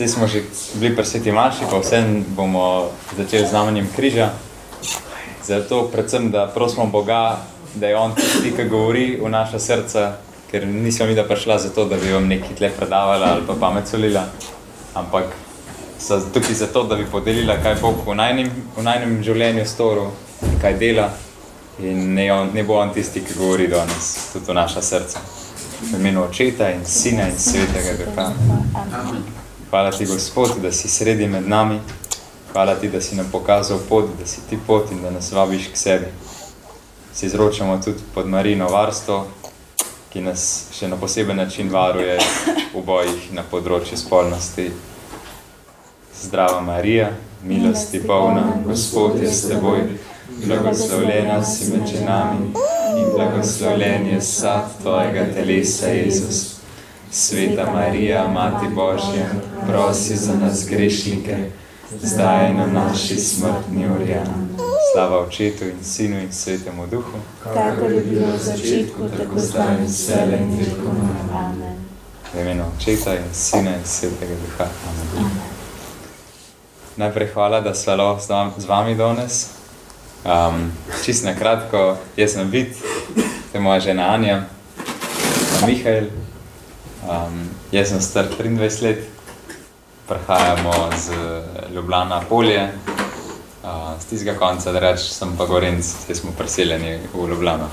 Zdaj smo že bili pri Sveti Maši, pa vsem bomo začeli z znamenjem križa. Zato predvsem, da prosimo Boga, da je On tisti, ki govori v naša srca, ker nismo mi da prišla zato, da bi vam nekaj tle predavala ali pa pamet solila, ampak so tukaj zato, da bi podelila, kaj Bog v najnem življenju storil, kaj dela in ne bo On tisti, ki govori danes tudi v naša srca. V imenu Očeta in Sina in Svetega Duha. Hvala ti, Gospod, da si sredi med nami. Hvala ti, da si nam pokazal pot, da si ti pot in da nas vabiš k sebi. Se izročamo tudi pod Marijino varstvo, ki nas še na poseben način varuje v bojih na področju spolnosti. Zdrava Marija, milosti polna, Gospod je s teboj, blagoslovljena si med ženami in blagoslovljen je sad tvojega telesa, Jezus. Sveta Marija, Mati Božja, prosi za nas grešnike, zdaj in v naši smrtni uri. Slava Očetu in Sinu in Svetemu Duhu, kakor je bilo v začetku, tako zdaj in vselej in vekomaj. Amen. V imenu Očeta in Sina in Svetega Duha. Amen. Najprej hvala, da sva lahko z vami danes. Čisto na kratko, jaz sem Vid, to je moja žena Anja, Mihael. Jaz sem star 23 let, prihajamo z Ljubljana Polje, z tistega konca, da reč, sem pa Gorenc, zdaj smo preseljeni v Ljubljano.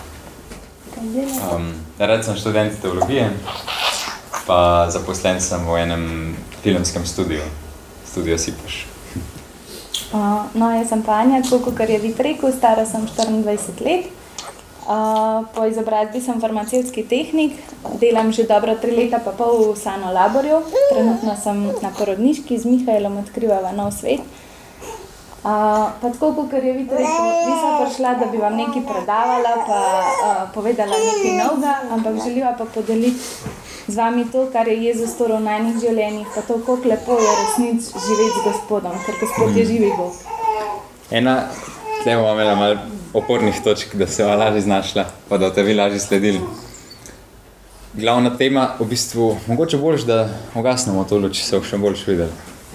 Reč sem študent teologije, pa zaposlen sem v enem filmskem studiu, Studio Sipoš. No, jaz sem pa Anja, tako kot je Vid rekel, stara sem 24 let. Po izobrazbi sem farmacevtski tehnik, delam že dobro 3 leta pa pol v Sano Laborju. Trenutno sem na porodniški, z Mihaelom odkrivava nov svet. Pa tako kot je Vid rekel, nisem prišla, da bi vam nekaj predavala, pa povedala nekaj novega, ampak želiva pa podeliti z vami to, kar je Jezus storil v najnih življenjih, pa to, koliko lepo je resnic živeti z Gospodom, ker Gospod je živi Bog. Tle bomo imela malo opornih točk, da se lažje znašla, pa da te vi lažje sledili. Glavna tema, v bistvu, mogoče boljš, da ugasnemo to luč, se še boljš videli.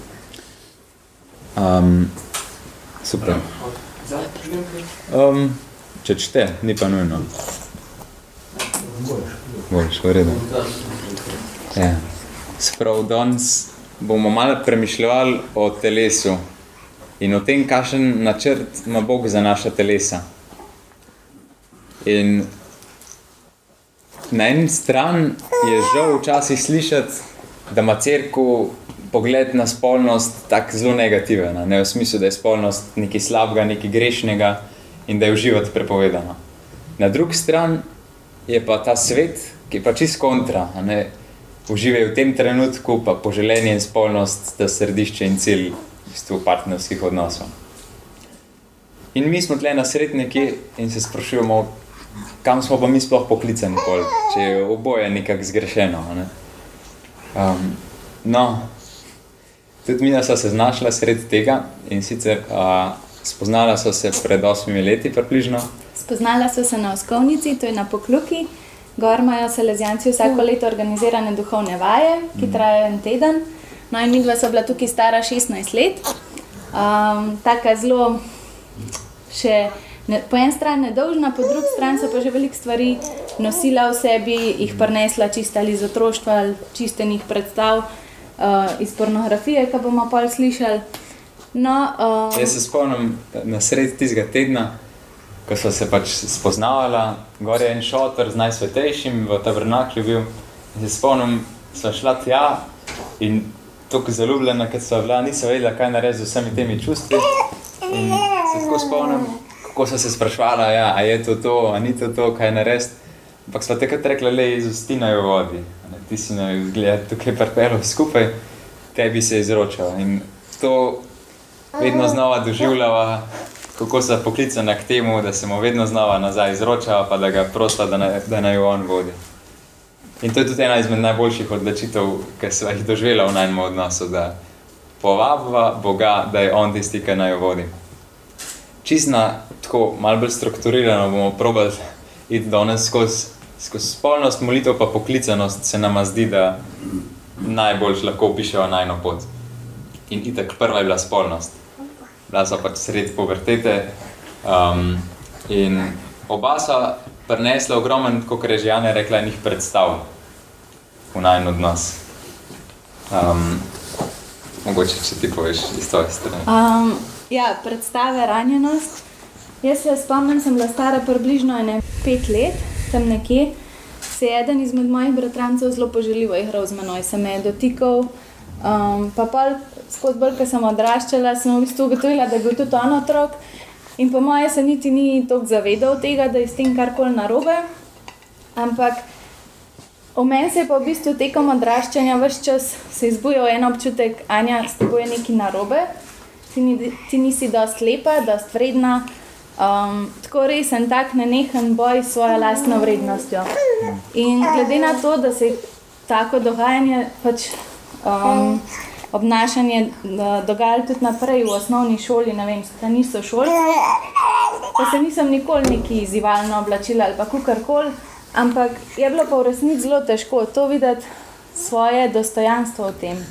Super. Če čte, ni pa nujno. Boljš, v redu. Ja. Sprav, danes bomo malo premišljali o telesu in o tem, kakšen načrt ima Bog za naša telesa. In na eni strani je žal včasih slišati, da ima cerkev pogled na spolnost tak zelo negativen, ne v smislu, da je spolnost nekaj slabega, nekaj grešnega in da je uživati prepovedano. Na drugi strani je pa ta svet, ki je pa čist kontra, ne, uživaj v tem trenutku, pa poželenje in spolnost, da središče in cilj partnerskih odnosov. In mi smo tle na sredniki in se sprašujemo, kam smo pa mi sploh poklicani pol, če je oboje nekako zgrešeno. Ne? No, tudi mina so se znašla sred tega in sicer spoznala so se pred 8 leti približno. Spoznala so se na Oskovnici, to je na Pokluki. Gor imajo Salezijanci vsako leto organizirane duhovne vaje, ki trajajo en teden. No in midva so bila tukaj stara 16 let. Taka zelo še po en strani nedolžna, po drugi strani so pa že veliko stvari nosila v sebi, jih prinesla čisto ali iz otroštva, ali čistenih predstav, iz pornografije, ki bomo pol slišali. No, jaz se spomnim na sred tistega tedna, ko so se pač spoznavala, gor je en šotor z Najsvetejšim v tabernaklju bil. In se spomnim, sva šla tja in tako zaljubljena, kad sva bila, nisem vedela, kaj narediti z vsemi temi čustvi. In se tako spomnim, kako so se sprašvala, ja, a je to, a ni to, kaj narediti. Ampak sva takrat rekla, Jezus, ti naj vodi. Ti si naj gleda tukaj pripelo skupaj, tebi se izročal. In to vedno znova doživljava, kako se poklicana k temu, da se mu vedno znova nazaj izročava, pa da ga prosila, da naj on vodi. In to je tudi ena izmed najboljših odločitev, ki sva jih doživela v najnem odnosu, da povabva Boga, da je on tisti, ki naj vodi. Čistna, tako malo bolj strukturirano bomo probali iti danes skozi spolnost, molitev pa poklicanost se nama zdi, da najboljš lahko opišejo najno pot. in itak prva je bila spolnost. Bila so pač sredi pubertete in oba so prinesla ogromen, kot je že Janja rekla, enih predstav v najin odnos. Mogoče, če ti poveš iz tvoje strani. Ja, predstave ranjenost. Jaz se spomnim, sem bila stara približno 5 let, tam nekje. Se je eden izmed mojih bratrancev zelo poželjivo igral z menoj, se me je dotikal. Pa pol, skozi bolj, ko sem odraščala, sem v bistvu ugotovila, da je bil tudi on otrok. In po moje se niti ni toliko zavedal tega, da je s tem karkoli narobe. Ampak v meni se je pa v bistvu tekom odraščanja ves čas se izbujal en občutek, Anja, s teboj je nekaj narobe, ti nisi dosti lepa, dosti vredna. Tako res en tak nenehen boj s svojo lastno vrednostjo. In glede na to, da se je tako dogajanje pač obnašanje dogajalo tudi naprej v osnovni šoli, ne vem, da niso šoli, pa se nisem nikoli neki izzivalno oblačila ali pa kakorkoli, ampak je bilo pa v resnici zelo težko to videti svoje dostojanstvo v tem.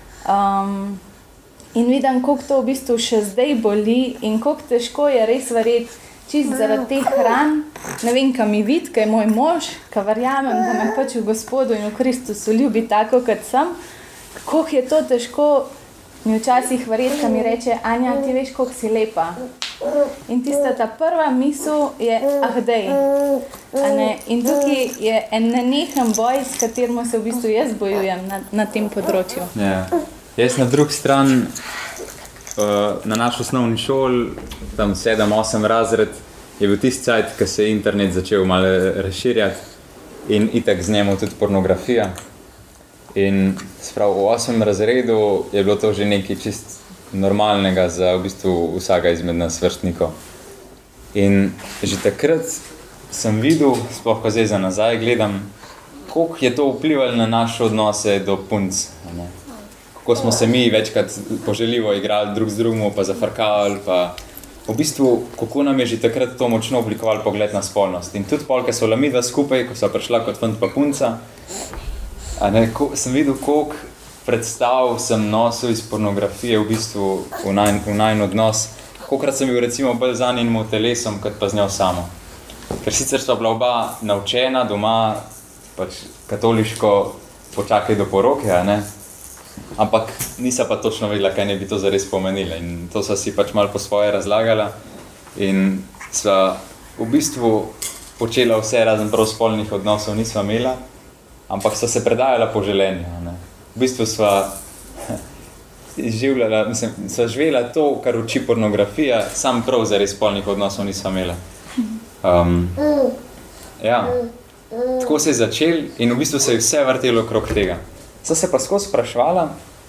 In vidim, koliko to v bistvu še zdaj boli in koliko težko je res verjeti, čisto zaradi teh hran, ne vem, ka mi vidi, ka je moj mož, ka verjamem, da me pač v Gospodu in v Kristusu ljubi tako, kot sem, koliko je to težko mi včasih verjeti, ka mi reče, Anja, ti veš, koliko si lepa. In tista ta prva misel je, dej. In tukaj je en nenehen boj, s katerim se v bistvu jaz bojujem na tem področju. Ja. Jaz na drugi strani, na naš osnovni šoli, tam 7-8 razred, je bil tisti cajt, ko se je internet začel malo razširjati in itak z njemu tudi pornografija. In sprav v 8. razredu je bilo to že nekaj čist normalnega za v bistvu vsega izmed nas vrstnikov. In že takrat sem videl, sploh ko zdaj za nazaj gledam, koliko je to vplivalo na naše odnose do punc. Kako smo se mi večkrat poželjivo igrali drug z drugim, pa zafrkavali, pa v bistvu, kako nam je že takrat to močno oblikovalo pogled na spolnost. In tudi pol, ko so lamidva skupaj, ko so prišla kot fant pa punca, sem videl, koliko predstav sem nosil iz pornografije v bistvu v najin odnos. Kolikrat sem bil recimo bolj za njenim telesom, kot pa z njo samo. Ker sicer so bila oba naučena doma, pač katoliško počakaj do poroke, ampak nisa pa točno vedela, kaj ne bi to zares pomenila. In to sva si pač malo po svoje razlagala in sva v bistvu počela vse, razen prav spolnih odnosov nisva imela, ampak sva se predajala po želenju. V bistvu sva živela to, kar uči pornografija, sam prav zares spolnih odnosov nisva imela. Ja, tako se je začel in v bistvu se je vse vrtelo okrog tega. Sva se pa skozi spraševala,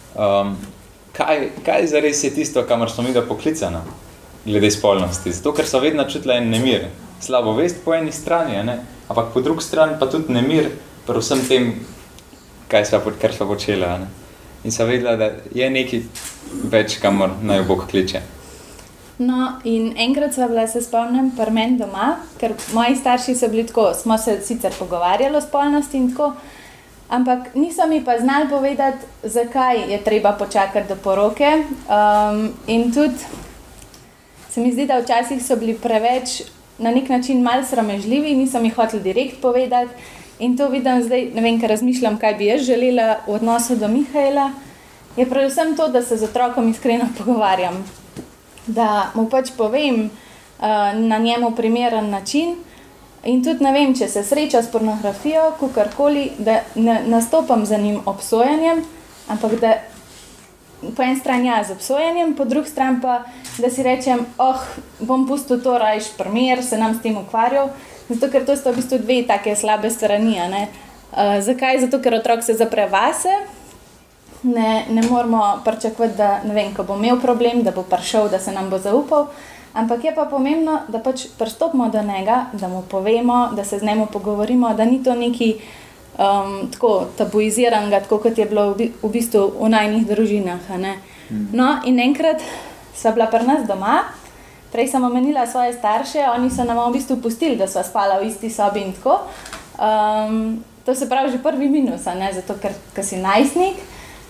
kaj zares je tisto, kamor smo mi da poklicana glede spolnosti. Zato, ker so vedno čutila en nemir. Slabo vest po eni strani, ampak po drugi strani pa tudi nemir pri vsem tem, kar sva počela. In sva vedela, da je nekaj več, kamor naj Bog kliče. No, in enkrat sva bila, se spomnim, pri meni doma, ker moji starši so bili tako, smo se sicer pogovarjali o spolnosti in tako, ampak niso mi pa znali povedati, zakaj je treba počakati do poroke. In tudi se mi zdi, da včasih so bili preveč na nek način malo sramežljivi, niso mi hoteli direkt povedati. In to vidim zdaj, ne vem, ker razmišljam, kaj bi jaz želela v odnosu do Mihaela, je predvsem to, da se z otrokom iskreno pogovarjam. Da mu pač povem na njemu primeren način in tudi ne vem, če se sreča s pornografijo, kakorkoli, da ne nastopam za njim obsojanjem, ampak da po en strani z obsojanjem, po drugi strani pa, da si rečem, bom pustil to rajš primer, se nam s tem ukvarjal, zato ker to sta v bistvu dve take slabe strani. Zakaj? Zato, ker otrok se zapre vase, ne moramo pričakovati, da ne vem, ko bo imel problem, da bo prišel, da se nam bo zaupal, ampak je pa pomembno, da pač pristopimo do njega, da mu povemo, da se z njemu pogovorimo, da ni to neki tako tabuiziranega, tako kot je bilo v bistvu v najnih družinah. No, in enkrat sva bila pri nas doma, prej sem omenila svoje starše, oni so nam v bistvu pustili, da sva spala v isti sobi in tako. To se pravi že prvi minus, zato ker si najstnik,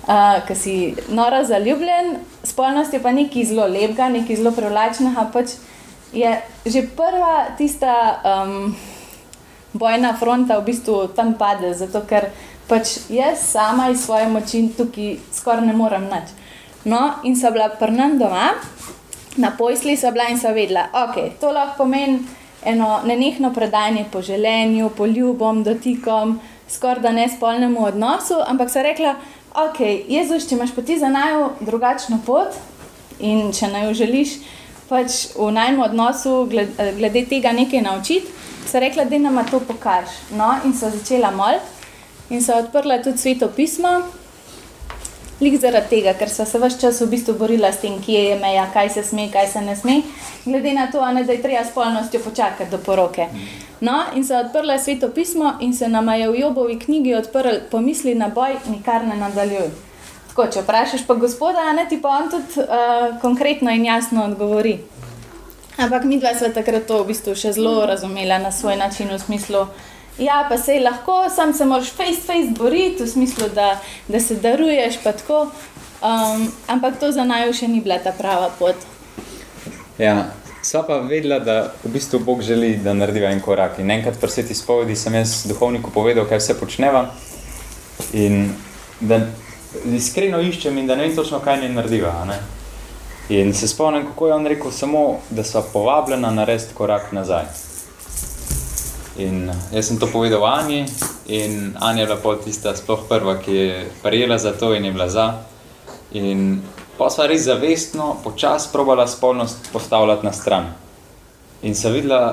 ki si noro zaljubljen, spolnost je pa nekaj zelo lepega, nekaj zelo privlačnega, pač je že prva tista bojna fronta v bistvu tam pade, zato ker pač jaz sama iz svoje moči tukaj skoraj ne morem nič. No, in so bila pri nam doma, na posli so bila in so vedela, ok, to lahko pomeni eno nenehno predajanje po želenju, po ljubom, dotikom, skoraj da ne spolnemu odnosu, ampak so rekla, ok, Jezus, če imaš pa ti za naju drugačno pot in če naju želiš pač v najmu odnosu glede tega nekaj naučiti, so rekla, da nama to pokaž. No, in so začela moliti in so odprla tudi Sveto pismo, lik zaradi tega, ker so se ves čas v bistvu borila s tem, kje je meja, kaj se sme, kaj se ne sme, glede na to, da je treba spolnostjo počakati do poroke. No, in so odprla Sveto pismo in se nama je v Jobovi knjigi odprl pomisli na boj, nikar ne nadaljuj. Tako, če vprašaš pa Gospoda, ti pa on tudi konkretno in jasno odgovori. Ampak midva sva takrat to v bistvu še zelo razumela na svoj način, v smislu, ja, pa sej lahko, sam se moraš face boriti, v smislu, da se daruješ pa tako, ampak to za naju še ni bila ta prava pot. Ja, sva pa vedela, da v bistvu Bog želi, da narediva en korak. In enkrat pri sveti spovedi sem jaz duhovniku povedal, kaj vse počneva in da iskreno iščem in da ne vem točno, kaj ne narediva. Ne? In se spomnim, kako je on rekel, samo da sva povabljena narediti korak nazaj. In jaz sem to povedal Anji in Anja je bila pol tista sploh prva, ki je prijela za to in je bila za. In pa sva res zavestno počas probala spolnost postavljati na stran. In sem videla,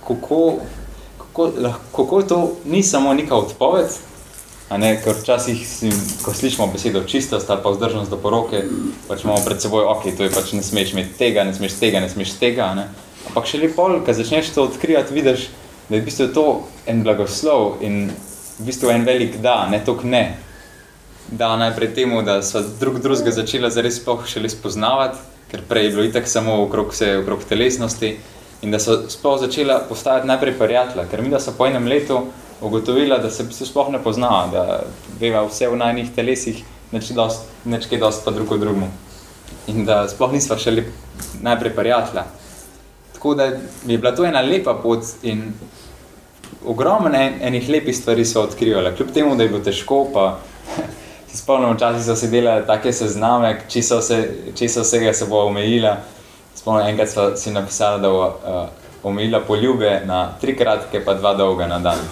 kako to ni samo neka odpoved, ker včasih, ko slišimo besedo čistost ali pa vzdržnost do poroke, pač imamo pred seboj, ok, to je pač ne smeš imeti tega, ne smeš tega, ne smeš tega, ne. Ampak šele pol, ko začneš to odkrivati, vidiš, da je v bistvu to en blagoslov in v bistvu en velik da, ne tok ne. Da najprej temu, da sva drugega začela zares sploh šele spoznavati, ker prej je bilo itak samo okrog telesnosti in da so sploh začela postajati najprej prijatelja, ker mi da so po enem letu ugotovila, da se v bistvu sploh ne poznava, da veva vse v najnih telesih, neč kaj dost pa drug od drugmu. In da sploh nisva šele najprej prijatelja. Tako da je bila to ena lepa pot in ogromno enih lepih stvari so odkrivali. Kljub temu, da je bilo težko, pa se spomnim, včasih so se delali take sezname, čisto vsega se bo omejila. Spomnim, enkrat sva si napisala, da bo omejila poljube na 3 kratke pa 2 dolga na dan.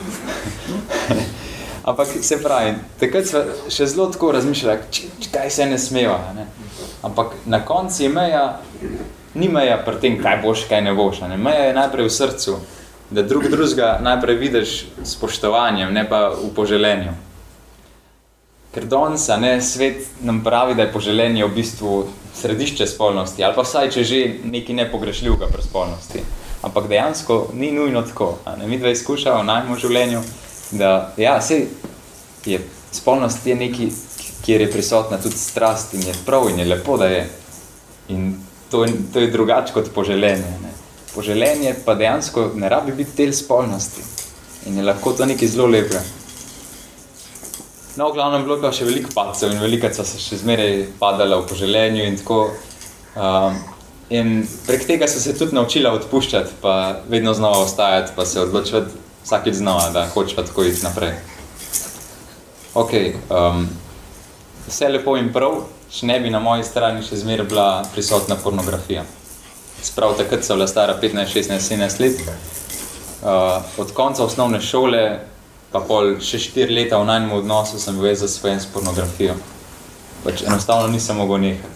Ampak se pravi, takrat sva še zelo tako razmišljala, kaj se ne smeva. Ne? Ampak na koncu je meja, ni meja pri tem, kaj boš, kaj ne boš. Ne? Meja je najprej v srcu, da drugega najprej vidiš s spoštovanjem, ne pa v poželenju. Ker danes svet nam pravi, da je poželenje v bistvu središče spolnosti, ali pa vsaj, če že nekaj nepogrešljivega pri spolnosti. Ampak dejansko ni nujno tako. Mi dva izkušava v najmu življenju, da ja, sej je spolnost je nekaj, kjer je prisotna tudi strast in je prav in je lepo, da je. In to je drugače kot poželenje. Ne. Poželenje pa dejansko ne rabi biti del spolnosti. In je lahko to nekaj zelo lepega. No, v glavnem bilo pa še veliko padcev in velikrat so se še zmeraj padala v poželenju in tako. In prek tega so se tudi naučila odpuščati, pa vedno znova ostajati, pa se odločiti vsakeč znova, da hočeva tako iti naprej. Ok, vse lepo in prav, če ne bi na moji strani še zmeraj bila prisotna pornografija. Sprav takrat so bila stara 15, 16, 17 let. Od konca osnovne šole, pa pol še 4 leta v najnem odnosu sem bil zasvojen s pornografijo. Pač enostavno nisem mogel nehati.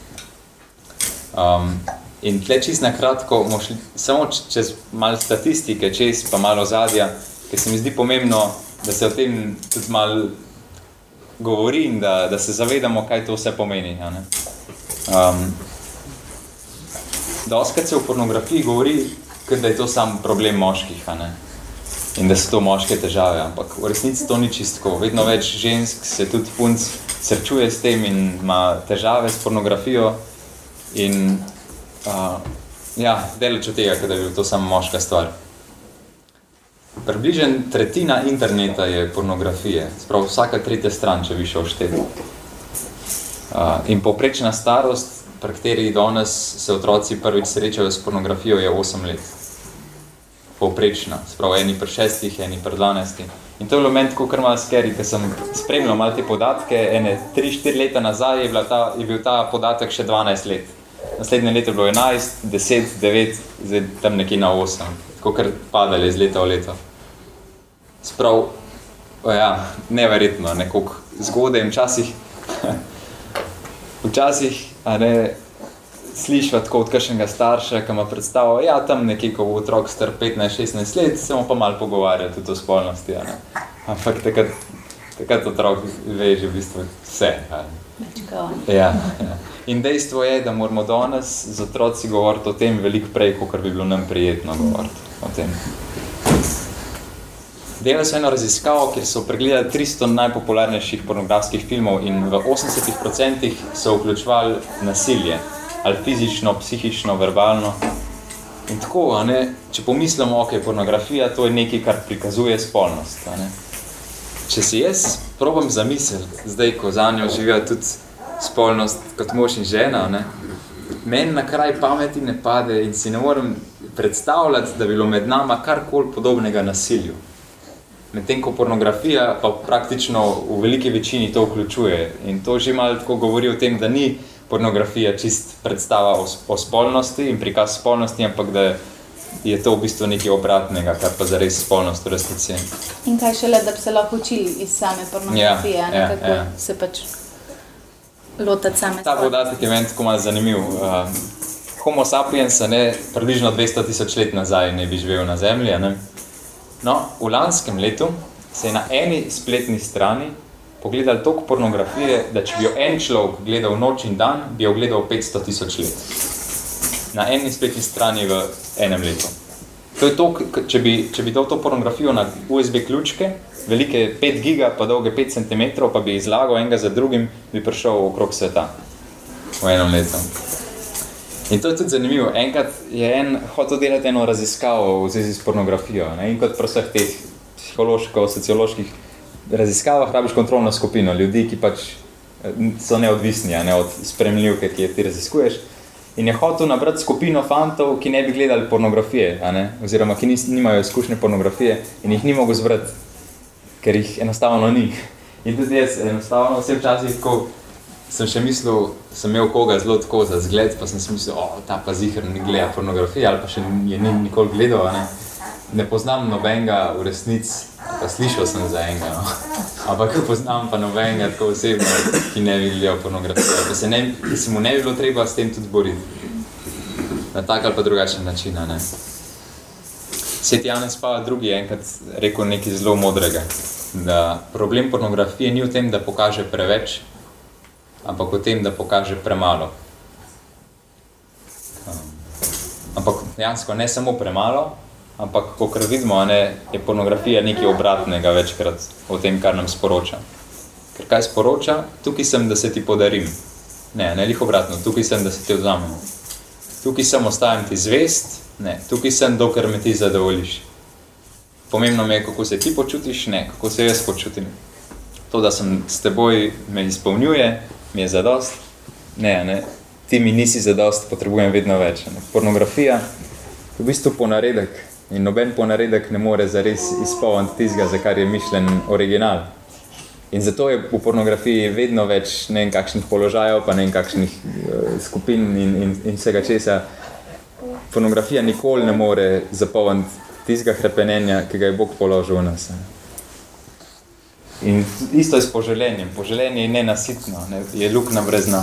In tle čisto na kratko, samo čez malo statistike, čez pa malo ozadja, ker se mi zdi pomembno, da se o tem tudi malo govori in da se zavedamo, kaj to vse pomeni. Dostikrat se v pornografiji govori, da je to sam problem moških, in da so to moške težave, ampak v resnici to ni čistko. Vedno več žensk se tudi punc srečuje s tem in ima težave s pornografijo in daleč od tega, da je to samo moška stvar. Približno tretjina interneta je pornografije, sprav vsaka 3. stran, če bi šel šteti. In povprečna starost, pri kateri danes se otroci prvič srečajo s pornografijo, je 8 let. Povprečna, sprav eni pri 6, eni pri 12. In to je bilo meni tako kar malo scary, ker sem spremljal malo te podatke, ene 3-4 leta nazaj je bil ta podatek še 12 let. Naslednje leto je bilo 11, 10, 9, zdaj tam nekje na 8, tako kar padali iz leta v leto. Sprav, neverjetno, nekoliko zgodaj in včasih, slišva tako od kakšnega starša, ki ima predstavo, tam nekje, ko bo otrok star 15-16 let, se mu pa malo pogovarja tudi o spolnosti, Ampak takrat otrok ve že v bistvu vse, Ja. In dejstvo je, da moramo danes z otroci govoriti o tem veliko prej, kot bi bilo nam prijetno govoriti o tem. Delali so eno raziskavo, kjer so pregledali 300 najpopularnejših pornografskih filmov in v 80% so vključevali nasilje, ali fizično, psihično, verbalno. In tako, če pomislimo, pornografija, to je nekaj, kar prikazuje spolnost. Če si jaz probam zamisliti, zdaj, ko za njo živijo tudi spolnost kot mož in žena, meni na kraj pameti ne pade in si ne morem predstavljati, da bi bilo med nama karkoli podobnega nasilju. Medtem ko pornografija pa praktično v veliki večini to vključuje. In to že malo tako govori o tem, da ni pornografija čist predstava o spolnosti in prikaz spolnosti, ampak da je to v bistvu nekaj obratnega, kar pa zares spolnost v resnici. In kaj šele, da bi se lahko učili iz same pornografije, kako se pač lotati same spolnosti. Ta podatek je meni tako malo zanimiv. Homo sapiens, približno 200 000 let nazaj ne bi živel na Zemlji, No, v lanskem letu se je na eni spletni strani pogledali toliko pornografije, da če bi jo en človek gledal noč in dan, bi jo gledal 500 000 let. Na eni spletni strani v enem letu. To je to, če bi dal to pornografijo na USB ključke, velike 5 giga pa dolge 5 cm, pa bi izlagal enega za drugim, bi prišel okrog sveta v enem letu. In to je tudi zanimivo. Enkrat je hotel delati eno raziskavo v zvezi s pornografijo. In kot pri vseh teh psihološko-socioloških raziskavah rabiš kontrolno skupino ljudi, ki pač so neodvisni od spremljivke, ki je ti raziskuješ. In je hotel nabrati skupino fantov, ki ne bi gledali pornografije, oziroma ki nimajo izkušnje pornografije in jih ni mogel zbrati, ker jih enostavno ni. In tudi jaz enostavno vse včasih tako sem še mislil, sem imel koga zelo tako za zgled, pa sem si mislil, ta pa ziher ne gleda pornografije, ali pa še je ni nikoli gledal, Ne poznam nobenega v resnici, pa slišal sem za enega, Ampak poznam pa nobenega tako osebno, ki ne bi gledal pornografije, da se mu ne bi bilo treba s tem tudi boriti. Na tak ali pa drugačen način, Sveti Janez Pavel II je enkrat rekel nekaj zelo modrega, da problem pornografije ni v tem, da pokaže preveč, ampak o tem, da pokaže premalo. Ampak dejansko ne samo premalo, ampak kakor vidimo, je pornografija nekaj obratnega večkrat o tem, kar nam sporoča. Ker kaj sporoča? Tukaj sem, da se ti podarim. Ne lih obratno, tukaj sem, da se ti odzamem. Tukaj sem, ostajam ti zvest, tukaj sem, dokler me ti zadovoljiš. Pomembno mi je, kako se ti počutiš, kako se jaz počutim. To, da sem s teboj, me izpolnjuje, mi je zadost. Ti mi nisi zadost, potrebujem vedno več. Pornografija je v bistvu ponaredek in noben ponaredek ne more zares izpolniti tistega, za kar je mišljen original. In zato je v pornografiji vedno več ne vem kakšnih položajev, pa ne vem kakšnih skupin in vsega česa. Pornografija nikoli ne more zapolniti tistega hrepenenja, ki ga je Bog položil v nas. In isto je s poželenjem. Poželenje je nenasitno, je luknja brez dna.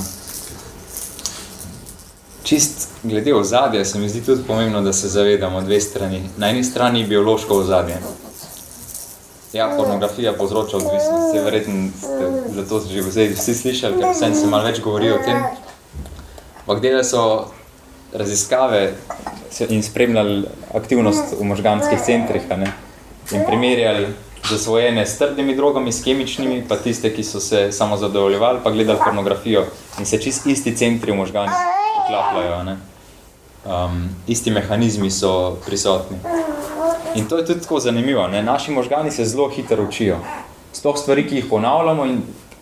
Čist glede ozadja se mi zdi tudi pomembno, da se zavedamo dve strani. Na eni strani je biološko ozadje. Pornografija povzroča odvisnost. Verjetno ste zato že vsi slišali, ker sem se malo več govori o tem. Ampak delali so raziskave in spremljali aktivnost v možganskih centrih, in primerjali zasvojene s trdnimi drogami, s kemičnimi, pa tiste, ki so se samo zadovoljevali, pa gledali pornografijo in se čist isti centri v možganih vklapljajo. Isti mehanizmi so prisotni. In to je tudi tako zanimivo. Naši možgani se zelo hitro učijo. Sploh stvari, ki jih ponavljamo in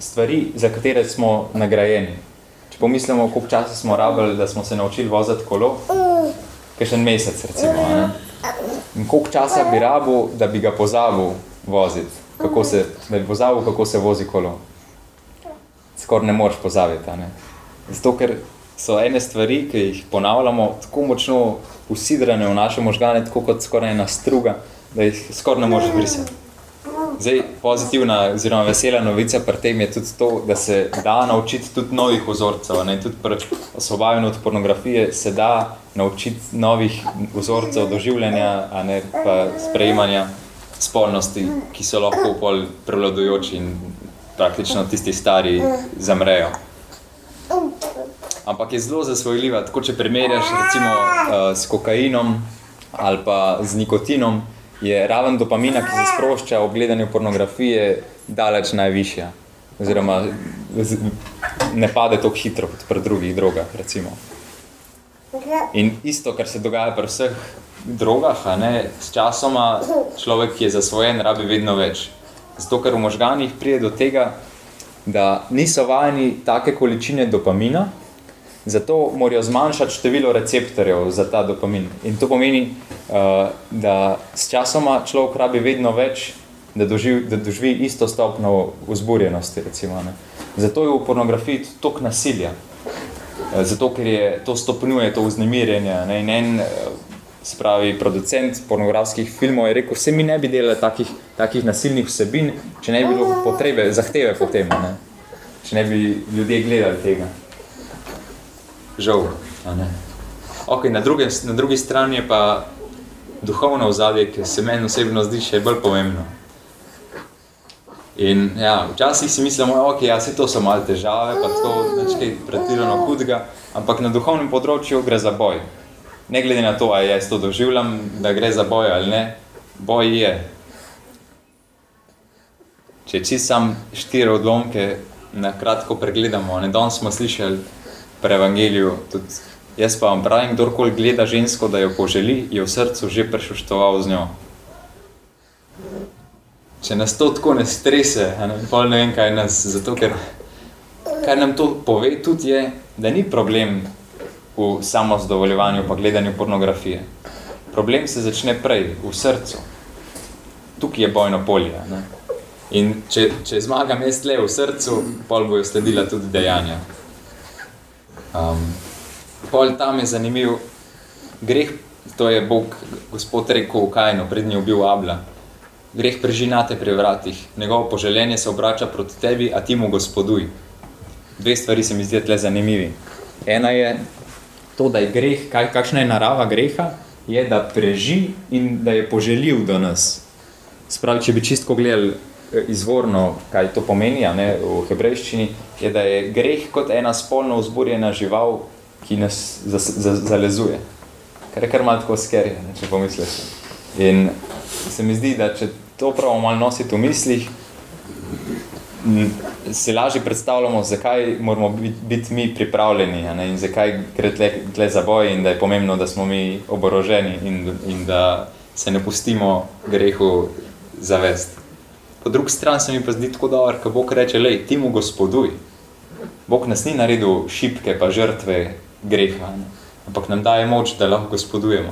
stvari, za katere smo nagrajeni. Če pomislimo, koliko časa smo rabili, da smo se naučili voziti kolo, kakšen mesec recimo, ne? In koliko časa bi rabil, da bi ga pozabil voziti, da bi pozabil, kako se vozi kolo. Skoraj ne moreš pozabiti, ne? Zato, ker so ene stvari, ki jih ponavljamo, tako močno usidrane v naše možgane, tako kot skoraj ena struga, da jih skoraj ne moreš brisati. Zdaj, pozitivna oziroma vesela novica pri tem je tudi to, da se da naučiti tudi novih vzorcev, ne? Tudi pri osvobajanju od pornografije se da naučiti novih vzorcev doživljanja, a ne pa sprejemanja spolnosti, ki so lahko pol prevladujoči in praktično tisti stari zamrejo. Ampak je zelo zasvojljiva, tako če primerjaš recimo s kokainom ali pa z nikotinom, je raven dopamina, ki se sprošča ob gledanju pornografije, daleč najvišja. Oziroma ne pade toliko hitro kot pri drugih drogah, recimo. In isto, kar se dogaja pri vseh drogah, a ne, s časoma človek, ki je zasvojen, rabi vedno več. Zato, ker v možganih pride do tega, da niso vajeni take količine dopamina, zato morajo zmanjšati število receptorjev za ta dopamin. In to pomeni, da s časoma človek rabi vedno več, da doživi isto stopnjo vzburjenosti, recimo, ne. Zato je v pornografiji toliko nasilja. Zato, ker to stopnjuje to vznemirjenje, ne. In en, se pravi, producent pornografskih filmov je rekel, vse mi ne bi delali takih nasilnih vsebin, če ne bi bilo potrebe, zahteve po tem, ne. Če ne bi ljudje gledali tega. Žal, a ne. Ok, na drugi strani je pa duhovno ozadje, ki se meni osebno zdi še bolj pomembno. In ja, včasih si mislimo, ok, ja, vse to so malo težave, pa to nekaj pretirano hudega, ampak na duhovnem področju gre za boj. Ne glede na to, ali jaz to doživljam, da gre za boj ali ne, boj je. Če sam 4 odlomke na kratko pregledamo, ne, danes smo slišali pri evangeliju, tudi jaz pa vam pravim, kdorkoli gleda žensko, da jo poželi, je v srcu že prešuštoval z njo. Če nas to tako ne strese, pol ne vem, kaj nas, zato ker kaj nam to pove tudi je, da ni problem v samozadovoljevanju pa gledanju pornografije. Problem se začne prej, v srcu. Tukaj je bojno polje, ne? In če zmagam jaz tle v srcu, pol bojo sledila tudi dejanja. Pol tam je zanimiv greh, to je Bog, Gospod rekel v Kainu, pred njim ubil Abla. Greh preži nate pri vratih, njegovo poželjenje se obrača proti tebi, a ti mu gospoduj. 2 stvari se mi zdi tle zanimivi. Ena je to, da je greh, kakšna je narava greha, je, da preži in da je poželjiv do nas. Spravi, če bi čistko gledali izvorno, kaj to pomeni, a ne, v hebrejščini, je, da je greh kot ena spolno vzburjena žival, ki nas zalezuje. Kar je kar malo tako scary, ne, če pomisliš. In se mi zdi, da če to pravo malo nositi v mislih, si lažje predstavljamo, zakaj moramo biti mi pripravljeni, a ne, in zakaj gre tle za boj in da je pomembno, da smo mi oboroženi in da se ne pustimo grehu zavesti. Po drugi strani se mi pa zdi tako dobro, ko Bog reče, lej, ti mu gospoduj. Bog nas ni naredil šibke pa žrtve greha, ne? Ampak nam daje moč, da lahko gospodujemo.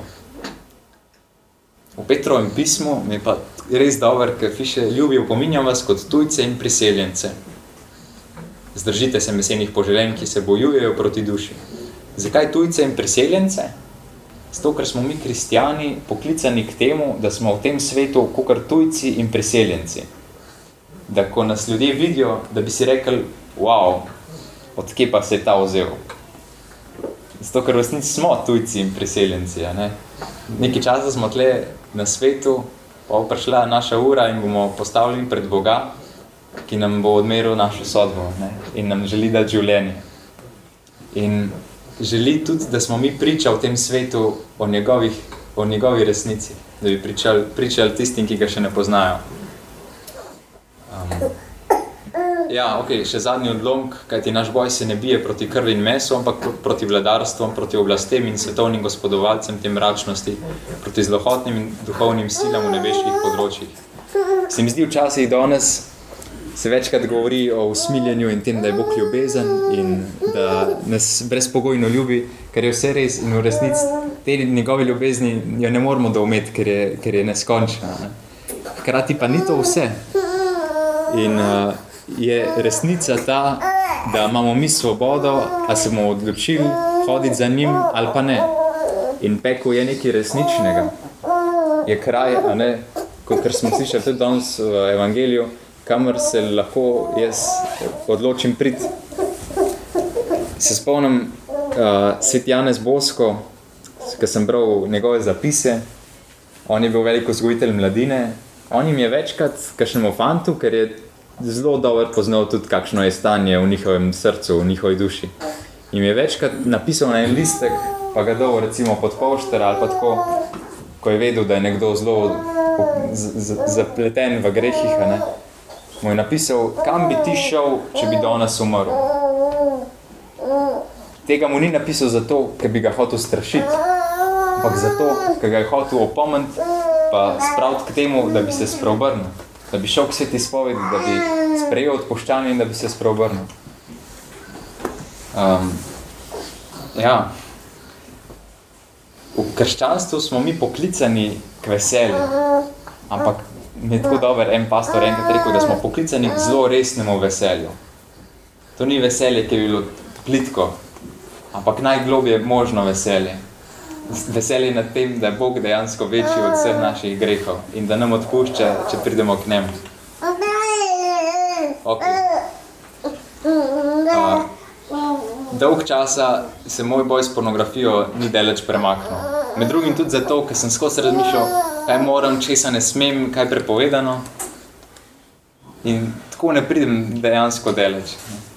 V Petrovem pismu mi je pa res dobro, ker piše, ljubi, opominjam vas kot tujce in priseljence. Zdržite se mesenih poželenj, ki se bojujejo proti duši. Zakaj tujce in priseljence? Zato, ker smo mi kristjani poklicani k temu, da smo v tem svetu kakor tujci in priseljenci. Da ko nas ljudje vidijo, da bi si rekli, wow, od kje pa se je ta vzel? Zato, ker v resnici smo tujci in priseljenci, a ne? Nekaj časa smo tle na svetu, pa prišla naša ura in bomo postavljeni pred Boga, ki nam bo odmeril našo sodbo, ne? In nam želi dati življenje. In želi tudi, da smo mi pričali v tem svetu o njegovi resnici, da bi pričali tistim, ki ga še ne poznajo. Ja, ok, še zadnji odlomk, kajti naš boj se ne bije proti krvi in mesu, ampak proti vladarstvom, proti oblastem in svetovnim gospodovalcem te mračnosti, proti zlohotnim in duhovnim silam v nebeških področjih. Se mi zdi včasih danes se večkrat govori o usmiljenju in tem, da je Bog ljubezen in da nas brezpogojno ljubi, ker je vse res in v resnici te njegove ljubezni jo ne moramo doumeti, ker je neskončna. Ne? Hkrati pa ni to vse. In je resnica ta, da imamo mi svobodo, a se bomo odločili hoditi za njim ali pa ne. In pekel je nekaj resničnega. Je kraj, a ne, kot smo slišali tudi danes v evangeliju, kamor se lahko jaz odločim priti. Se spomnim sveti Janez Bosko, ko sem bral njegove zapise, on je bil velik vzgojitelj mladine, on jim je večkrat kakšnemu fantu, ker je zelo dobro poznal tudi, kakšno je stanje v njihovem srcu, v njihovi duši. Jim je večkrat napisal na en listek, pa ga dal recimo pod pošter ali pa tako, ko je vedel, da je nekdo zelo zapleten v grehih, ne? Mu je napisal, kam bi ti šel, če bi danes umrl. Tega mu ni napisal zato, ker bi ga hotel strašiti, ampak zato, ker ga je hotel opomniti, pa spraviti k temu, da bi se spreobrnil, da bi šel k sveti spovedi, da bi sprejel odpuščanje in da bi se spreobrnil. V krščanstvu smo mi poklicani k veselju, ampak mi je tako dober en pastor enkrat rekel, da smo poklicani k zelo resnemu veselju. To ni veselje, ki je bilo plitko, ampak najglobje možno veselje. Veselje nad tem, da je Bog dejansko večji od vseh naših grehov in da nam odpušča, če pridemo k njemu. Dolg časa se moj boj s pornografijo ni daleč premaknil. Med drugim tudi zato, ker sem skozi razmišljal, kaj moram, česa ne smem, kaj prepovedano. In tako ne pridem dejansko daleč.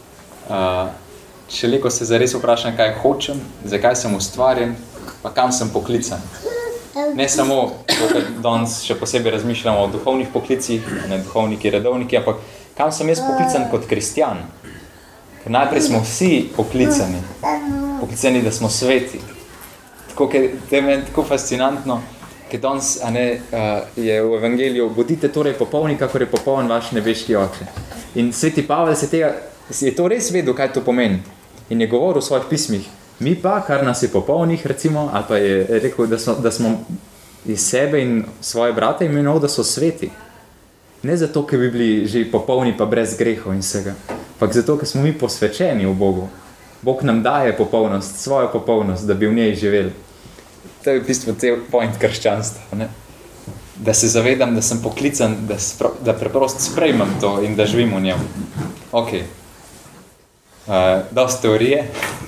Še leko se zares vprašam, kaj hočem, zakaj sem ustvarjen, pa kam sem poklican. Ne samo, ker danes še posebej razmišljamo o duhovnih poklicih, ne duhovniki, redovniki, ampak kam sem jaz poklican kot kristjan. Ker najprej smo vsi poklicani, da smo sveti. Tako, to je meni tako fascinantno, ker danes je v evangeliju, bodite torej popolni, kakor je popoln vaš nebeški oče. In sveti Pavel je to res vedel, kaj to pomeni. In je govoril v svojih pismih, mi pa, kar nas je popolnih, recimo, ali pa je rekel, da smo iz sebe in svoje brate imenoval, da so sveti. Ne zato, ker bi bili že popolni pa brez grehov in vsega, ampak zato, ker smo mi posvečeni v Bogu. Bog nam daje popolnost, svojo popolnost, da bi v njej živeli. To je v bistvu cel point krščanstva, ne? Da se zavedam, da sem poklican, da preprosto sprejmem to in da živim v njem. Ok. Dosti teorije.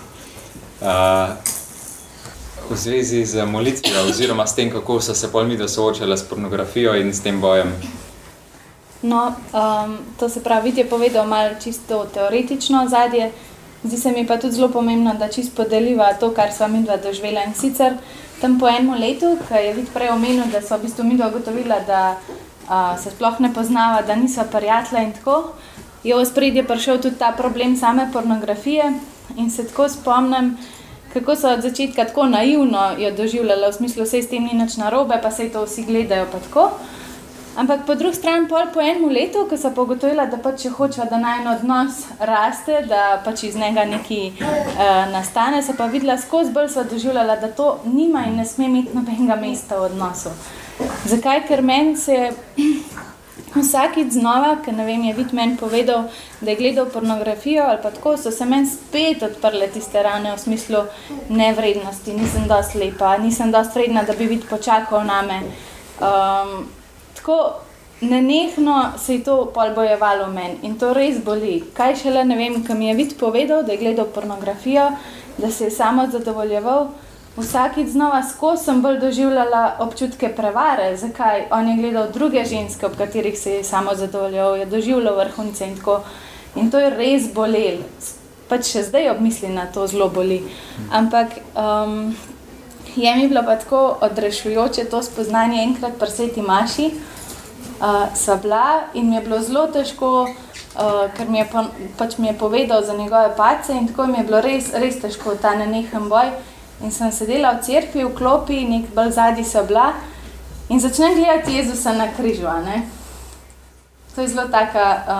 V zvezi z molitvijo oziroma s tem, kako so se pol midva soočala s pornografijo in s tem bojem. No, to se pravi, Vid je povedal malo čisto teoretično ozadje. Zdi se mi pa tudi zelo pomembno, da čisto podeliva to, kar sva midva doživela. In sicer tam po enem letu, ko je Vid prej omenil, da sva v bistvu midva ugotovila, da se sploh ne poznava, da nisva prijatelja in tako, je v ospredje prišel tudi ta problem same pornografije in se tako spomnim, kako so od začetka tako naivno jo doživljala, v smislu, vse s tem ni nič narobe, pa sej to vsi gledajo pa tako. Ampak po drugi strani po enem letu, ko so pa ugotovila, da pač če hočeva, da najin odnos raste, da pač iz njega nekaj nastane, so pa videla skozi bolj sva doživljala, da to nima in ne sme imeti nobenega mesta v odnosu. Zakaj? Ker meni se vsakič znova, ker ne vem, je Vid meni povedal, da je gledal pornografijo ali pa tako, so se meni spet odprle tiste rane v smislu nevrednosti, nisem dosti lepa, nisem dosti vredna, da bi Vid počakal name. Tako nenehno se je to pol bojevalo meni in to res boli. Kaj šele, ne vem, ko mi je Vid povedal, da je gledal pornografijo, da se je samo zadovoljeval, vsakič znova skozi sem bolj doživljala občutke prevare. Zakaj? On je gledal druge ženske, ob katerih se je samo zadovoljeval, je doživljal vrhunce in tako. In to je res bolel. Pač še zdaj obmisli na to zelo boli. Ampak je mi bilo pa tako odrešujoče to spoznanje enkrat pri sveti maši. Sva bila in mi je bilo zelo težko, ker mi je povedal za njegove pace in tako mi je bilo res težko ta nenehen boj. In sem sedela v cerkvi, v klopi, nek bolj zadnji so bila in začnem gledati Jezusa na križu, ne? to je zelo taka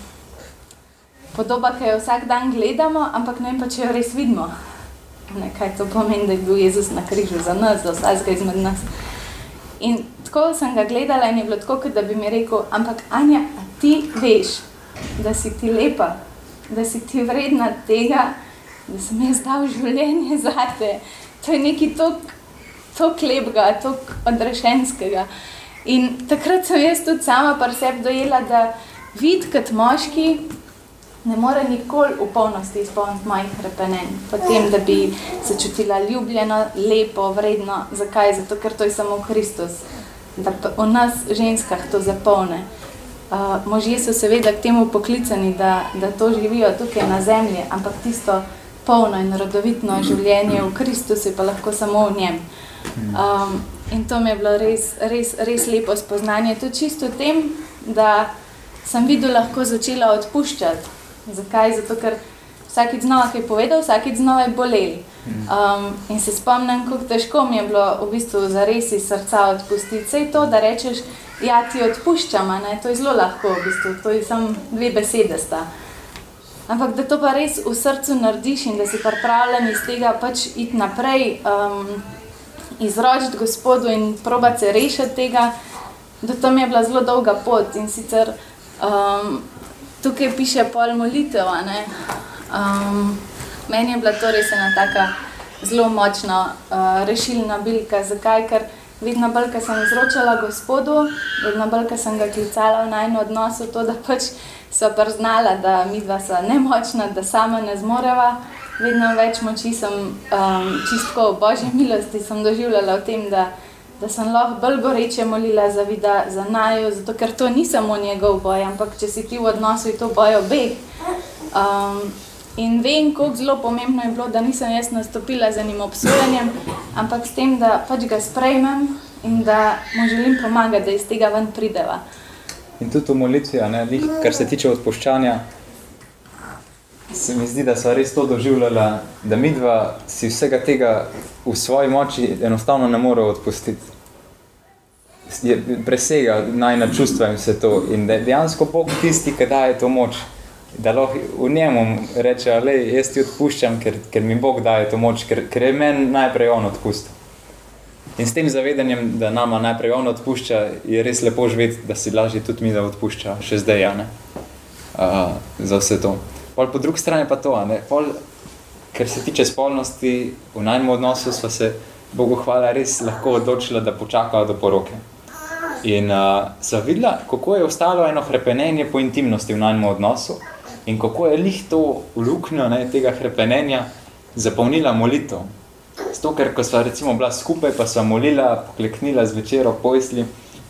podoba, ki jo vsak dan gledamo, ampak ne vem pa, če jo res vidimo. Ne, kaj to pomeni, da je bil Jezus na križu za nas, za vsakega izmed nas. In tako sem ga gledala in je bilo tako, da bi mi rekel, ampak Anja, a ti veš, da si ti lepa, da si ti vredna tega, da sem jaz dal življenje zate. To je nekaj toliko lepega, toliko odrešenskega. In takrat sem jaz tudi sama pri sebi dojela, da vid kot moški ne more nikoli v polnosti izpolniti mojih hrepenenj. Potem, da bi se čutila ljubljeno, lepo, vredno. Zakaj? Zato, ker to je samo Kristus. Da v nas ženskah to zapolne. Možje so seveda k temu poklicani, da to živijo tukaj na zemlji, ampak tisto polno in rodovitno življenje v Kristusu je pa lahko samo v njem. In to mi je bilo res lepo spoznanje. Tudi čisto v tem, da sem vidu lahko začela odpuščati. Zakaj? Zato, ker vsakič znova, ki je povedal, vsakič znova je boleli. In se spomnim, kako težko mi je bilo v bistvu zares iz srca odpustiti. Sej to, da rečeš, ja, ti odpuščam, ne? To je zelo lahko v bistvu, to je samo 2 besede sta. Ampak da to pa res v srcu narediš in da si pripravljen iz tega pač iti naprej, izročiti Gospodu in probati se rešiti tega, da to mi je bila zelo dolga pot. In sicer tukaj piše pol molitev, ne? Meni je bila to res ena taka zelo močna rešilna bilka. Zakaj? Ker vedno bolj, ko sem izročala Gospodu, vedno bolj, ko sem ga klicala v najno odnosu, to, da pač so priznala, da midva sva nemočna, da sama ne zmoreva, vedno več moči sem čistko v Božji milosti sem doživljala v tem, da sem lahko bolj goreče molila za vida, za naju, zato ker to ni samo njegov boj, ampak če si ti v odnosu, je to boj obeh. In vem, koliko zelo pomembno je bilo, da nisem jaz nastopila z enim obsojanjem, ampak s tem, da pač ga sprejmem in da mu želim pomagati, da iz tega ven prideva. In tudi v molitvi, kar se tiče odpuščanja, se mi zdi, da sva res to doživljala, da midva si vsega tega v svoji moči enostavno ne more odpustiti. Presega najna čustva in vse to. In dejansko Bog tisti, ki daje to moč, da lahko v njemu reče, jaz ti odpuščam, ker mi Bog daje to moč, ker je meni najprej on odpustil. In s tem zavedanjem, da nama najprej on odpušča, je res lepo živeti, da si lažje tudi mi da odpušča, še zdaj, za vse to. Pol po drugi strani pa to, Pol, ker se tiče spolnosti, v najnem odnosu sva se, Bogu hvala, res lahko odločila, da počakava do poroke. In sva videla, kako je ostalo eno hrepenenje po intimnosti v najnem odnosu in kako je lih to luknjo tega hrepenenja zapolnila molitev. Zato, ker ko sva recimo bila skupaj, pa sva molila, pokleknila zvečer ob postelji,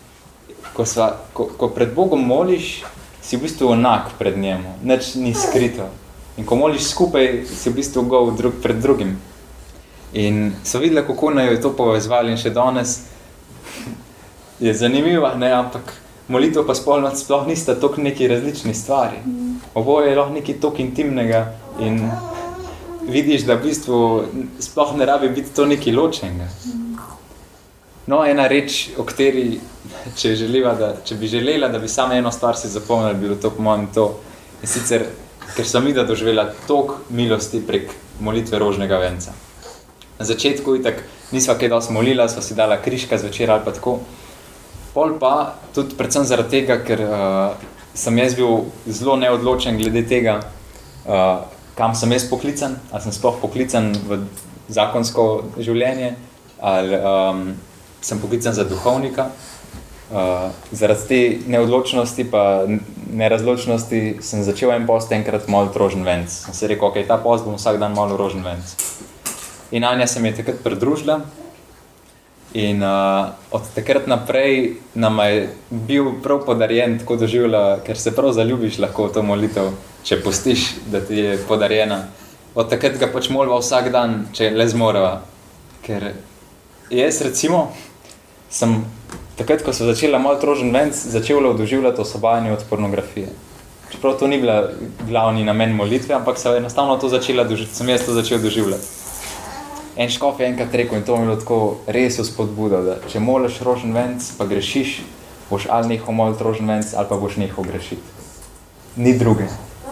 ko pred Bogom moliš, si v bistvu enak pred njemu, nič ni skrito. In ko moliš skupaj, si v bistvu gol pred drugim. In sva videla, kako naj je to povezvali in še danes je zanimiva, ampak molitev pa spolnost sploh nista toliko neki različni stvari. Oboje je lahko nekaj toliko intimnega in vidiš, da v bistvu sploh ne rabi biti to nekaj ločenega. No, ena reč, o kateri, če bi želela, da bi samo eno stvar si zapomnili, bilo to po mojem to. In sicer, ker sem midva doživela toliko milosti prek molitve rožnega venca. Na začetku itak nisva kaj dosti molila, sva si dala križka zvečer ali pa tako. Pol pa tudi predvsem zaradi tega, ker sem jaz bil zelo neodločen glede tega, kam sem jaz poklican, ali sem sploh poklican v zakonsko življenje, ali sem poklican za duhovnika. Zaradi te neodločnosti pa nerazločnosti sem začel en post enkrat moliti rožen venc. Sem se rekel, ta post bom vsak dan molil rožen venc. In Anja se mi je takrat pridružila in od takrat naprej nam je bil prav podarjen, tako doživela, ker se prav zaljubiš lahko v to molitev, če pustiš, da ti je podarjena. Od takrat ga pač molila vsak dan, če le zmoreva. Ker jaz recimo sem takrat, ko sem začela moliti rožen venc, začela doživljati osvobajanje od pornografije. Čeprav to ni bila glavni namen molitve, ampak sem enostavno to začela doživljati, sem jaz to začel doživljati. En škof je enkrat rekel in to mi je bilo tako res vzpodbudo, da če moliš rožen venc, pa grešiš, boš ali nehal moliti rožen venc, ali pa boš nehal grešiti. Ni druge.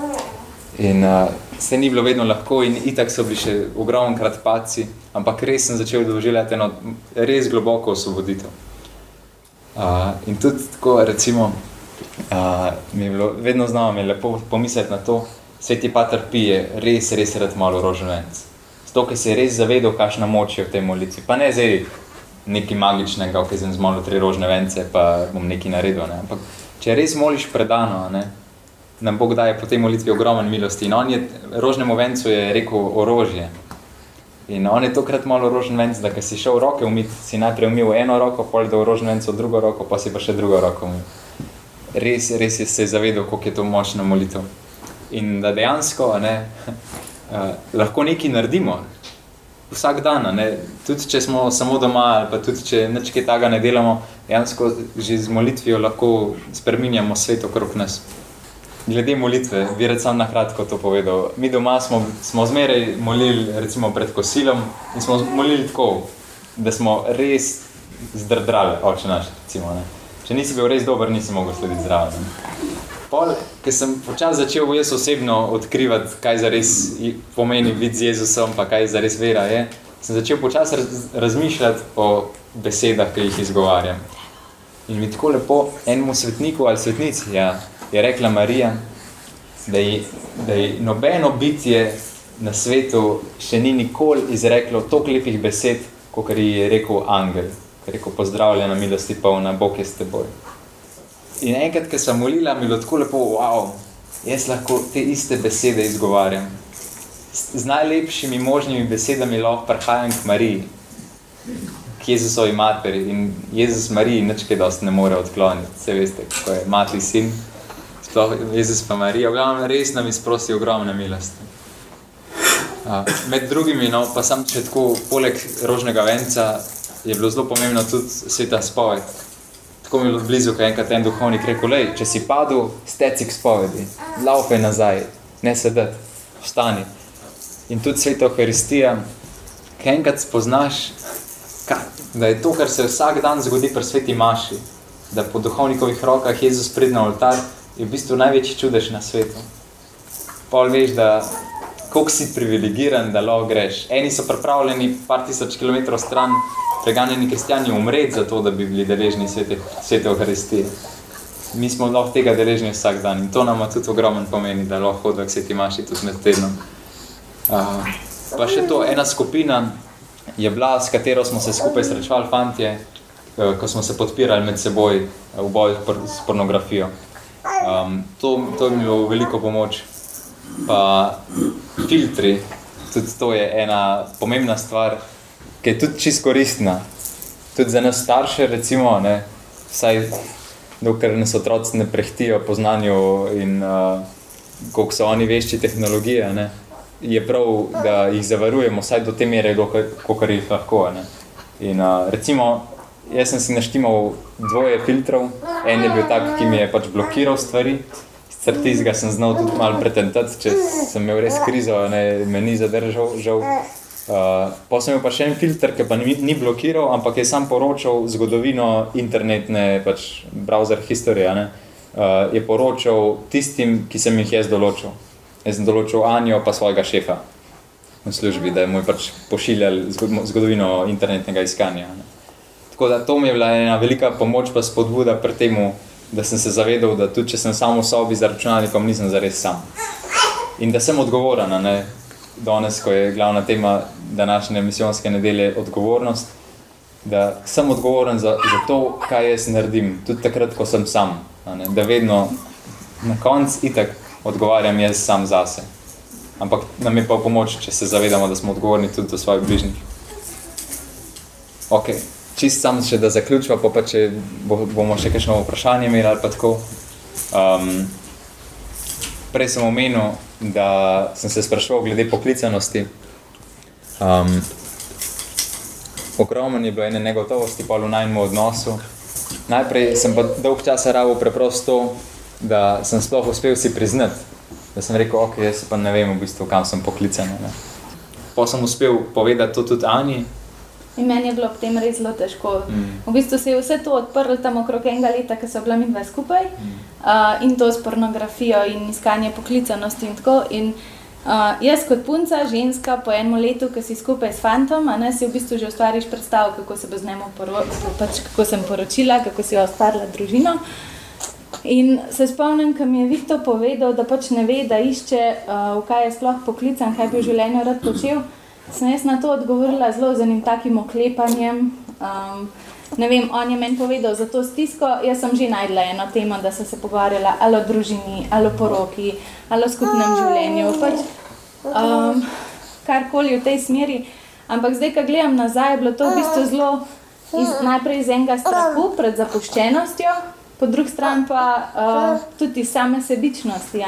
In se ni bilo vedno lahko in itak so bili še ogromkrat padci, ampak res sem začel doživljati eno res globoko osvoboditev. In tudi tako, recimo, mi je bilo, vedno znamo mi je lepo pomisliti na to, Sveti Pater Pije res rad malo rožen venc. Zato, ker se je res zavedal, kakšna moč je v tej molitvi. Pa ne zdaj nekaj magičnega, ok, sem zmolil 3 rožne vence, pa bom nekaj naredil, ne. Ampak če res moliš predano, ne, nam Bog daje po tej molitvi ogromen milosti. In on je, rožnemu vencu je rekel orožje. In on je tokrat malo rožen venc, da ko si šel roke umiti, si najprej umil eno roko, pol dal rožen venc v drugo roko, pa si pa še drugo roko umil. Res je se zavedal, koliko je to močna molitev. In da dejansko, ne, lahko nekaj naredimo. Vsak dan, ne, tudi če smo samo doma, ali pa tudi če nič kaj takega ne delamo, dejansko že z molitvijo lahko spreminjamo svet okrog nas. Glede molitve, bi rad sam na kratko to povedal. Mi doma smo zmeraj molili, recimo pred kosilom, in smo molili tako, da smo res zdrdrali, oče naš, recimo, ne. Če nisi bil res dober, nisi mogel slediti zraven. Pol, ker sem počas začel jaz osebno odkrivati, kaj zares pomeni biti z Jezusom, pa kaj zares vera je, sem začel počas razmišljati o besedah, ki jih izgovarjam. In mi tako lepo enemu svetniku ali svetnici, je rekla Marija, da je nobeno bitje na svetu še ni nikoli izreklo toliko lepih besed, kakor je rekel angel. Ker je rekel, pozdravljena, milosti polna, Bog je s teboj. In enkrat, ko sem molila, mi je bilo tako lepo, wow, jaz lahko te iste besede izgovarjam. Z najlepšimi možnimi besedami lahko prihajam k Mariji, k Jezusovi materi. In Jezus Mariji nič kaj dosti ne more odkloniti. Vse veste, kako je mati sin, sploh Jezus pa Marija. V glavnem res nam izprosi ogromne milosti. Med drugimi, no, pa sam še tako, poleg rožnega venca, je bilo zelo pomembno tudi sveta spoved. Tako mi je bilo blizu, ko je enkrat en duhovnik rekel, lej, če si padel, steci k spovedi, laufaj nazaj, ne sedeti, vstani. In tudi sveta Euharistija, ko enkrat spoznaš, da je to, kar se vsak dan zgodi pri sveti maši, da po duhovnikovih rokah Jezus pride na oltar, je v bistvu največji čudež na svetu. Pol veš, da koliko si privilegiran, da lahko greš. Eni so pripravljeni par tisoč kilometrov stran, preganjeni kristjani umreti za to, da bi bili deležni svete Euharistije. Mi smo lahko tega deležni vsak dan in to nama tudi ogromen pomeni, da lahko hodva k sveti maši tudi med tednom. Pa še to, ena skupina je bila, s katero smo se skupaj srečevali fantje, ko smo se podpirali med seboj v boju s pornografijo. To je bilo veliko pomoč. Pa filtri, tudi to je ena pomembna stvar, ki je tudi čisto koristna. Tudi za nas starše, recimo, ne, vsaj dokler nas otroci ne prehtijo po znanju in koliko so oni vešči tehnologije, ne, je prav, da jih zavarujemo vsaj do te mere, kolikor jih lahko. Ne. In recimo, jaz sem si naštimal 2 filtrov, en je bil tak, ki mi je pač blokiral stvari, sicer tistega sem znal tudi malo pretentati, če sem imel res krizo, ne, me ni zadržal, žal. Pa sem imel pa še en filter, ki pa ni blokiral, ampak je sam poročal zgodovino internetne, pač browser historije, ne, je poročal tistim, ki sem jih jaz določil. Jaz sem določil Anjo pa svojega šefa v službi, da mu je pač pošiljal zgodovino internetnega iskanja. Ne. Tako da to mi je bila ena velika pomoč pa spodbuda pri temu, da sem se zavedal, da tudi če sem sam v sobi za računalnikom, nisem zares sam. In da sem odgovoren, ne. Danes, ko je glavna tema današnje misijonske nedelje odgovornost, da sem odgovoren za to, kaj jaz naredim, tudi takrat, ko sem sam. Ne. Da vedno na koncu itak odgovarjam jaz sam zase. Ampak nam je pa pomoč, če se zavedamo, da smo odgovorni tudi do svojih bližnjih. Ok, čist sam še da zaključiva, pa če bomo še kakšno vprašanje imeli ali pa tako. Prej sem omenil, da sem se spraševal glede poklicanosti. Ogromen je bilo ene negotovosti pol v najnem odnosu. Najprej sem pa dolg časa rabil preprosto, da sem sploh uspel si priznati, da sem rekel, ok, jaz pa ne vem v bistvu, kam sem poklican. Ne. Pa sem uspel povedati to tudi Ani In meni je bilo ob tem res zelo težko. V bistvu se je vse to odprlo tam okrog enega leta, ko so bila midva skupaj. In to s pornografijo in iskanje poklicanosti in tako. In jaz kot punca, ženska, po enem letu, ko si skupaj s fantom, si v bistvu že ustvariš predstav, kako se bo z njim kako sem poročila, kako si jo ustvarila družino. In se spomnim, ko mi je Viktor povedal, da pač ne ve, da išče, v kaj je sploh poklican, kaj bi v življenju rad počel. Sem jaz na to odgovorila zelo z enim takim oklepanjem. Ne vem, on je meni povedal za to stisko, jaz sem že najdla eno temo, da sem se pogovarjala ali o družini, ali o poroki, ali o skupnem življenju, pač karkoli v tej smeri. Ampak zdaj, ko gledam nazaj, je bilo to v bistvu zelo najprej iz enega strahu pred zapuščenostjo, po drugi strani pa tudi same sebičnosti,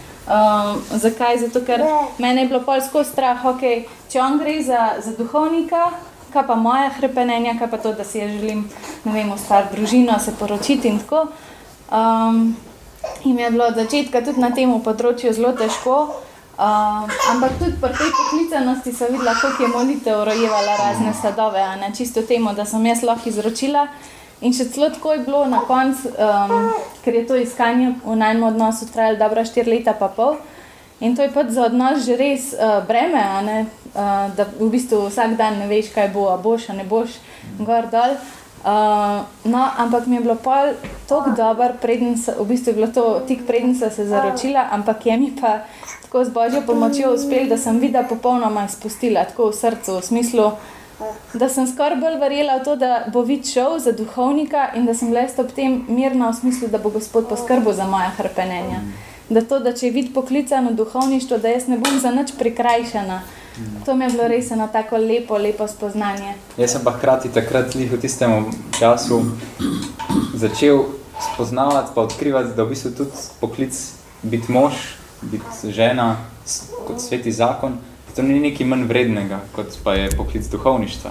zakaj? Zato, ker mene je bilo pol skozi strah, če on gre za duhovnika, kaj pa moja hrepenenja, kaj pa to, da si želim, ne vem, ustvariti družino, se poročiti in tako. In mi je bilo od začetka tudi na tem področju zelo težko, ampak tudi pri tej poklicanosti sem videla, koliko je molitev rojevala razne sadove, čisto temu, da sem jaz lahko izročila. In še celo tako je bilo na koncu, ker je to iskanje v najnem odnosu trajalo dobra 4 leta pa pol. In to je pač za odnos že res breme, da v bistvu vsak dan ne veš, kaj bo, a boš, a ne boš, gor, dol. No, ampak mi je bilo pol toliko dobro, v bistvu je bilo to tik preden sem se zaročila, ampak je mi pa tako z Božjo pomočjo uspel, da sem vida popolnoma izpustila, tako v srcu, v smislu, da sem skoraj bolj verjela v to, da bo vid šel za duhovnika in da sem bila ob tem mirna v smislu, da bo Gospod poskrbel za moja hrepenenja. Da to, da če je vid poklican v duhovništvo, da jaz ne bom za nič prikrajšana. To mi je bilo res eno tako lepo spoznanje. Jaz sem pa hkrati takrat v tistem času začel spoznavati pa odkrivati, da v bistvu tudi poklic biti mož, biti žena, kot sveti zakon, to ni nekaj manj vrednega, kot pa je poklic duhovništva.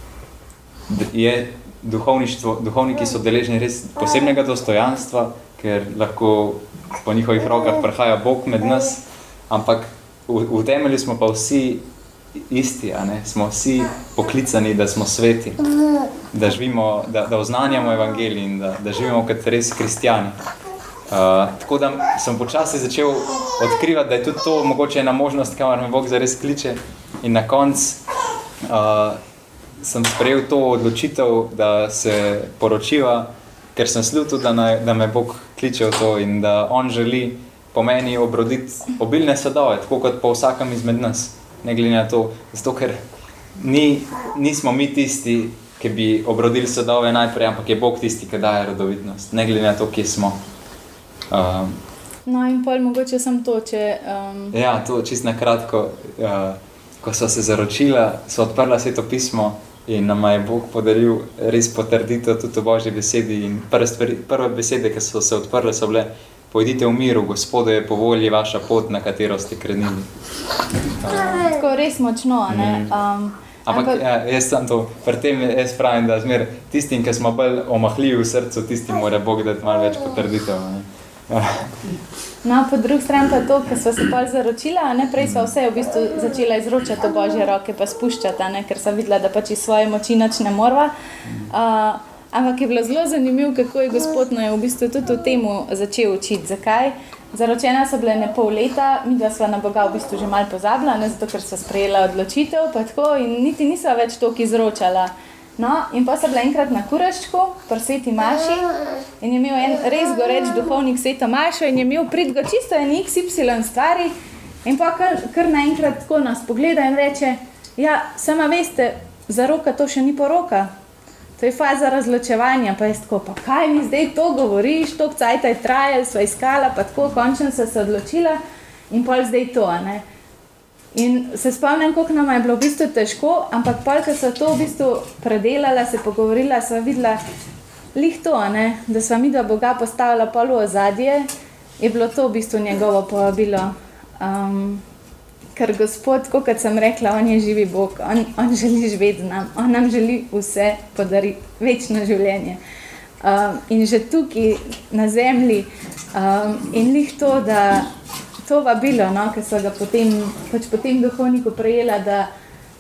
Je duhovniki so deležni res posebnega dostojanstva, ker lahko po njihovih rokah prihaja Bog med nas, ampak v temelju smo pa vsi isti, smo vsi poklicani, da smo sveti, da živimo, da oznanjamo evangelij in da živimo kot res kristjani. Tako da sem počasi začel odkrivati, da je tudi to mogoče ena možnost, kamor me Bog zares kliče. In na koncu sem sprejel to odločitev, da se poročiva, ker sem slutil, da me Bog kliče v to in da on želi po meni obroditi obilne sadove, tako kot po vsakem izmed nas. Ne glede na to, zato ker nismo mi tisti, ki bi obrodili sadove najprej, ampak je Bog tisti, ki daje rodovitnost. Ne glede na to, kje smo. No in pol mogoče sem to, če... Ja, to čisto na kratko, ko so se zaročila, so odprla Sveto pismo in nama je Bog podaril res potrditev tudi v Božji besedi in prve besede, ki so se odprle, so bile: pojdite v miru, Gospodu je po volji vaša pot, na katero ste krenili. Tako res močno, ne? Ampak jaz sem to, pri tem jaz pravim, da zmer tistim, ki smo bolj omahljivi v srcu, tistim mora Bog dati malo več potrditev, ne? No, po drugi strani pa to, ko sva se pol zaročila, prej sva vse v bistvu začela izročati v Božje roke pa spuščati, ker sva videla, da pač iz svoje moči nič ne morva. Ampak je bilo zelo zanimivo, kako je Gospod v bistvu tudi v temu začel učiti. Zakaj? Zaročena so bile ne pol leta, midva sva na Boga v bistvu že malo pozabila, zato ker sva sprejela odločitev pa tako in niti nisva več toliko izročala. No, in pa so bila enkrat na Kuraščku, pri Sveti Maši in je imel en res goreč duhovnik Sveto Mašo in je imel prid ga čisto en XY stvari in pa kar naenkrat tako nas pogleda in reče: ja, sama veste, zaroka to še ni poroka. To je faza razločevanja, pa jaz tako, pa kaj mi zdaj to govoriš, toliko cajta je trajalo, sva iskala, pa tako, končno se odločila in pol zdaj to, ne. In se spomnim, koliko nama je bilo v bistvu težko, ampak pol, ko sva to v bistvu predelala, se pogovorila, sva videla lih to, ne, da sva midva Boga postavila pol v ozadje, je bilo to v bistvu njegovo povabilo. Ker Gospod, kot sem rekla, on je živi Bog, on želi živeti z nam, on nam želi vse podariti, večno življenje. In že tukaj na zemlji in lih to, da to vabilo, no, ki so ga potem duhovniku prejela, da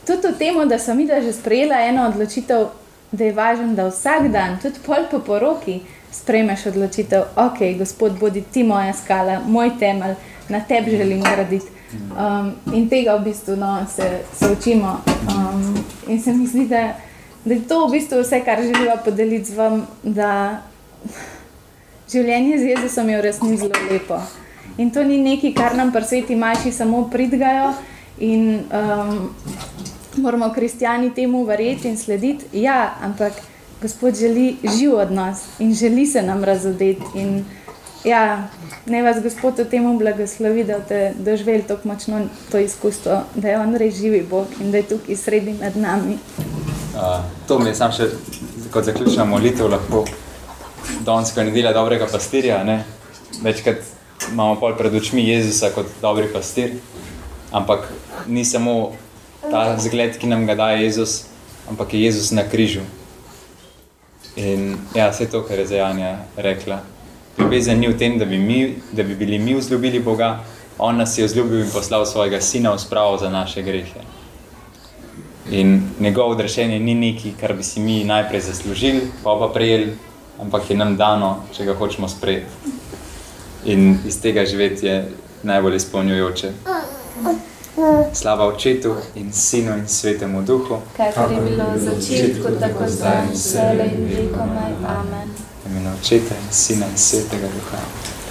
tudi v temu, da sem videla že sprejela eno odločitev, da je važno, da vsak dan, tudi pol po poroki, sprejmeš odločitev, ok, Gospod, bodi ti moja skala, moj temelj, na tebi želim graditi. In tega v bistvu se učimo. In se mi zdi, da je to v bistvu vse, kar želiva podeliti z vam, da življenje z Jezusom je v resnici zelo lepo. In to ni nekaj, kar nam pri Sveti maši samo pridgajo in moramo kristjani temu verjeti in slediti. Ja, ampak Gospod želi živ odnos in želi se nam razodeti. In ja, naj vas Gospod v temu blagoslovi, da boste doživeli tako močno to izkustvo, da je on res živi Bog in da je tukaj sredi med nami. To mi je sam še kot zaključna molitev lahko danes nedelja dobrega pastirja, ne? Večkrat imamo pol pred očmi Jezusa kot dobri pastir, ampak ni samo ta zgled, ki nam ga daje Jezus, ampak je Jezus na križu. In ja, vse to, kar je zdaj Anja rekla. Ljubezen ni v tem, da bi bili mi vzljubili Boga, on nas je vzljubil in poslal svojega sina v spravo za naše grehe. In njegovo odrešenje ni nekaj, kar bi si mi najprej zaslužili, pa prejeli, ampak je nam dano, če ga hočemo sprejeti. In iz tega živeti je najbolj izpolnjujoče. Slava Očetu in Sinu in Svetemu Duhu, kakor je bilo v začetku, tako zdaj in vselej in vekomaj. Amen. V imenu Očeta in Sina in Svetega Duha.